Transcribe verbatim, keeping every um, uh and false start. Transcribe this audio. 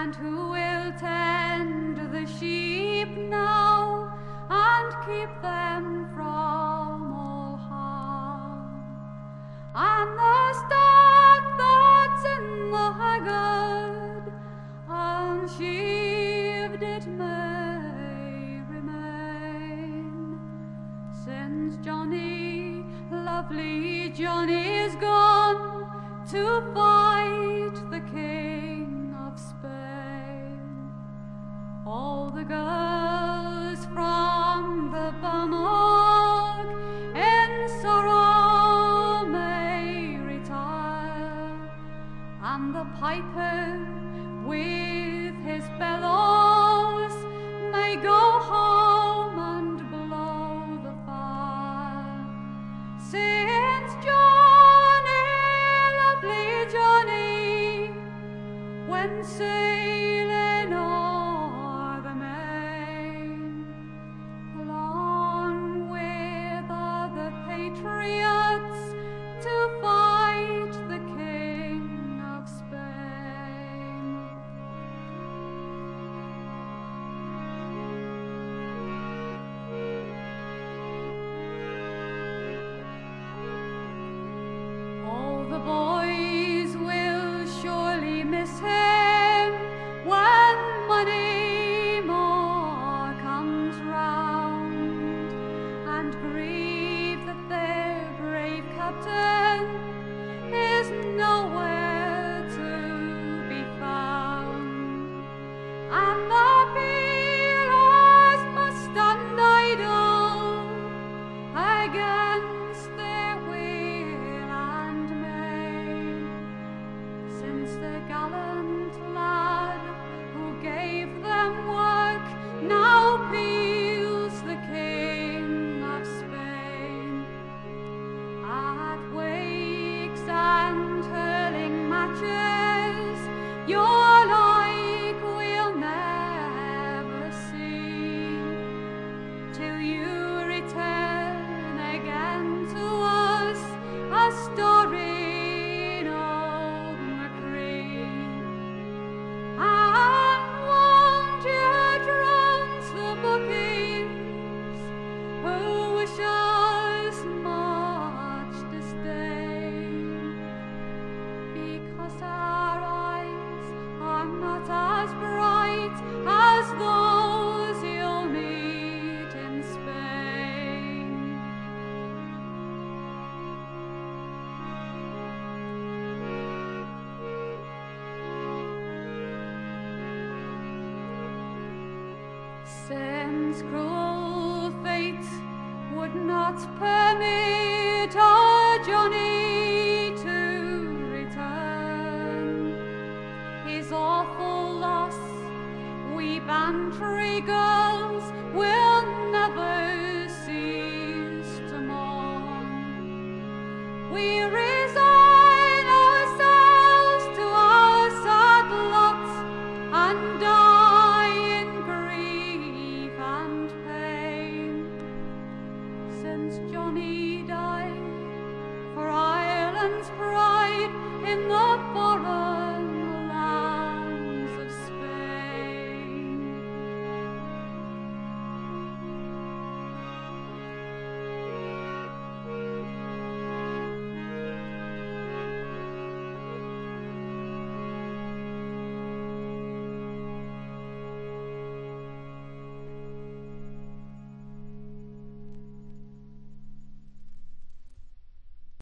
And who will tend the sheep now and keep them from all harm? And the stock that's in the haggard, unsheaved it may remain, since Johnny, lovely Johnny's gone to fight the King of Spain. All the girls from the Bannocks in sorrow may retire, and the piper with his bellows may go home and blow the fire, since Johnny, lovely Johnny, went sailing o'er the main, along with other patriots to fight the King of Spain. All the boys will surely miss him when Moneymore comes round, and grieve that their brave captain is nowhere to be found, and the peelers must stand idle against their will and main, since the gallant lad who gave them work now peels the King of Spain. At wakes and hurling matches, your like we'll never see, till you return again to us a story in old Macree. And won't you drown the bookies who wish us much disdain, because our eyes are not as bright as those you'll meet in Spain. Since cruel fate would not permit our Johnny to return, his awful loss we Bantry girls will never